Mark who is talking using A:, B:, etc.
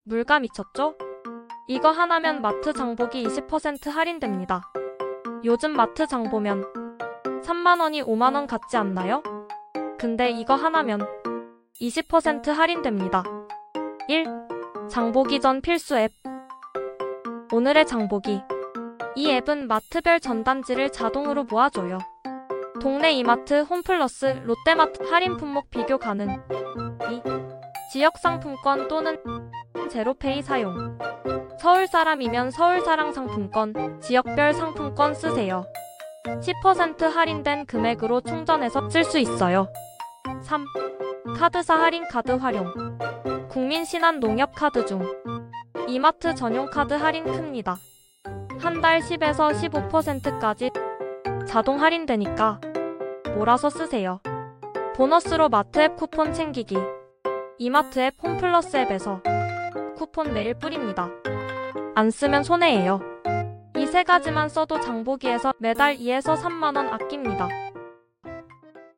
A: 물가 미쳤죠? 이거 하나면 마트 장보기 20% 할인됩니다. 요즘 마트 장보면 3만원이 5만원 같지 않나요? 근데 이거 하나면 20% 할인됩니다. 1. 장보기 전 필수 앱. 오늘의 장보기. 이 앱은 마트별 전단지를 자동으로 모아줘요. 동네 이마트, 홈플러스, 롯데마트 할인 품목 비교 가능. 2. 지역 상품권 또는 제로페이 사용. 서울 사람이면 서울사랑 상품권, 지역별 상품권 쓰세요. 10% 할인된 금액으로 충전해서 쓸 수 있어요. 3. 카드사 할인 카드 활용. 국민신한 농협 카드 중 이마트 전용 카드 할인 큽니다. 한 달 10에서 15%까지 자동 할인되니까 몰아서 쓰세요. 보너스로 마트 앱 쿠폰 챙기기. 이마트 앱, 홈플러스 앱에서 쿠폰 매일 뿌립니다. 안 쓰면 손해예요. 이 세 가지만 써도 장보기에서 매달 2에서 3만원 아낍니다.